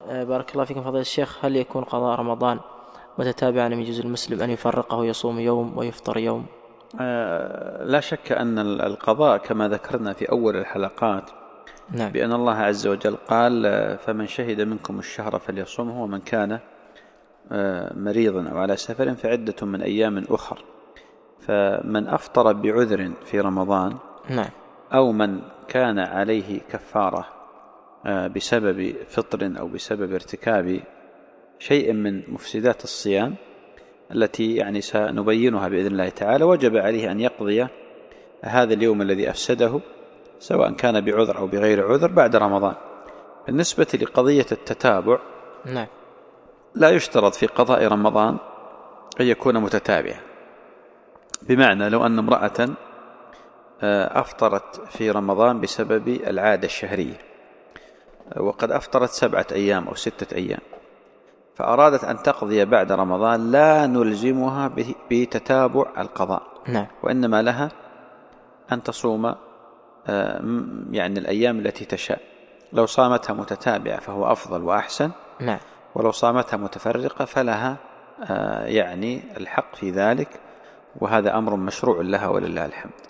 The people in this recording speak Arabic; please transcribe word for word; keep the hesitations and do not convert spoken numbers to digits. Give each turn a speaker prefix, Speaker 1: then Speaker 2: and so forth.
Speaker 1: بارك الله فيكم فضيلة الشيخ، هل يكون قضاء رمضان متتابعا أم يجوز المسلم أن يفرقه يصوم يوم ويفطر يوم؟
Speaker 2: آه لا شك أن القضاء كما ذكرنا في أول الحلقات
Speaker 1: نعم.
Speaker 2: بأن الله عز وجل قال فمن شهد منكم الشهر فليصمه ومن كان مريضا أو على سفر فعدة من أيام أخر. فمن أفطر بعذر في رمضان
Speaker 1: نعم.
Speaker 2: أو من كان عليه كفارة بسبب فطر أو بسبب ارتكاب شيء من مفسدات الصيام التي يعني سنبينها بإذن الله تعالى، وجب عليه أن يقضي هذا اليوم الذي أفسده سواء كان بعذر أو بغير عذر بعد رمضان. بالنسبة لقضية التتابع،
Speaker 1: نعم،
Speaker 2: لا يشترط في قضاء رمضان أن يكون متتابعا، بمعنى لو أن امرأة أفطرت في رمضان بسبب العادة الشهرية وقد أفطرت سبعة أيام أو ستة أيام فأرادت أن تقضي بعد رمضان، لا نلزمها بتتابع القضاء،
Speaker 1: نعم،
Speaker 2: وإنما لها أن تصوم يعني الأيام التي تشاء. لو صامتها متتابعة فهو أفضل وأحسن،
Speaker 1: نعم،
Speaker 2: ولو صامتها متفرقة فلها يعني الحق في ذلك، وهذا أمر مشروع لها ولله الحمد.